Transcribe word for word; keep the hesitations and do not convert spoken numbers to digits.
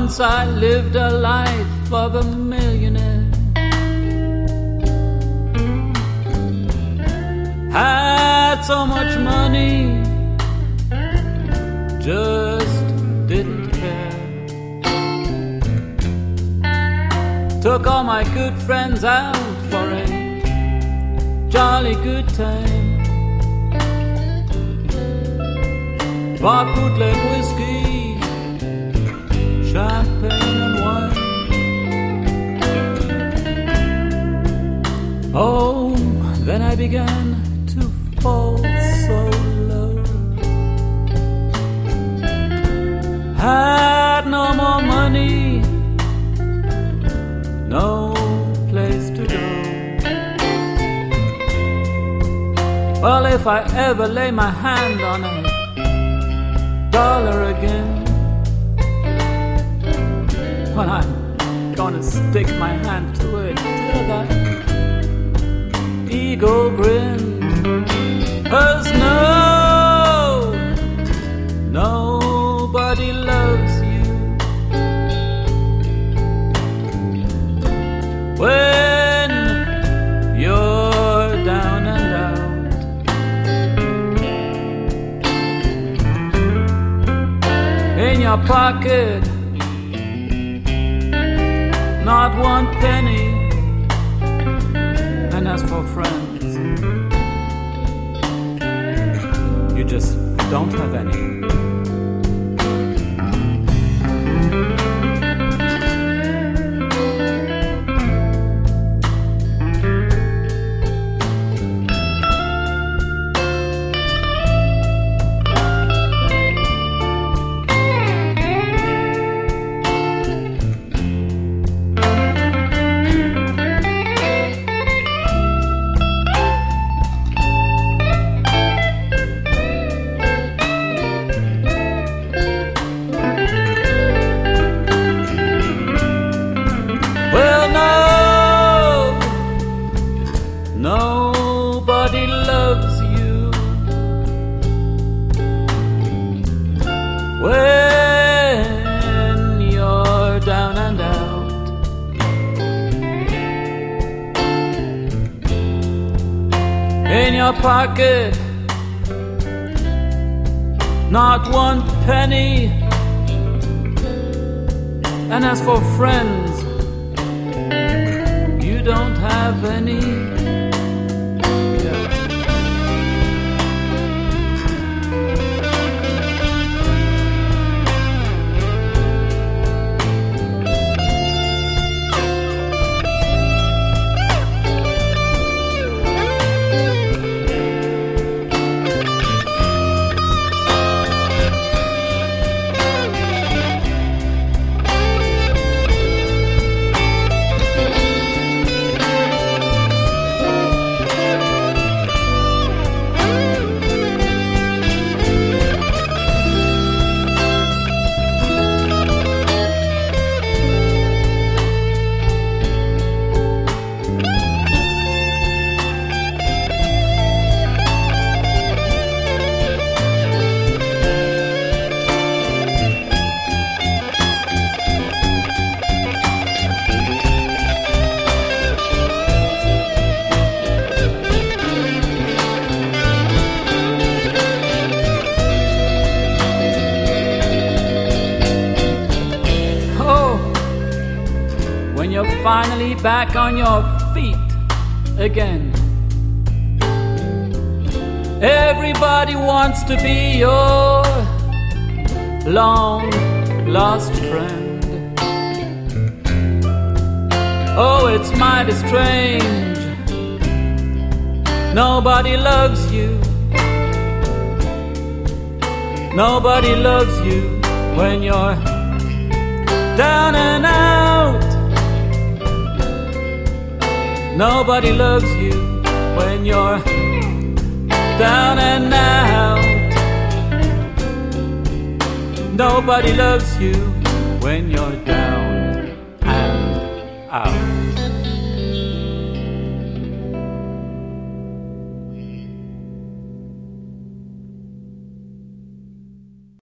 Once I lived a life of a millionaire. Had so much money, just didn't care. Took all my good friends out for a jolly good time. Bought bootleg whiskey, champagne and wine. Oh, then I began to fall so low. Had no more money, no place to go. Well, if I ever lay my hand on a dollar again, well, I'm gonna stick my hand to it till that eagle grin. 'Cause no, nobody loves you when you're down and out. In your pocket, not one penny. And as for friends, you just don't have any. Nobody loves you when you're down and out. In your pocket, not one penny. And as for friends, you don't have any. When you're finally back on your feet again, everybody wants to be your long lost friend. Oh, it's mighty strange, nobody loves you. Nobody loves you when you're down and out. Nobody loves you when you're down and out. Nobody loves you when you're down and out.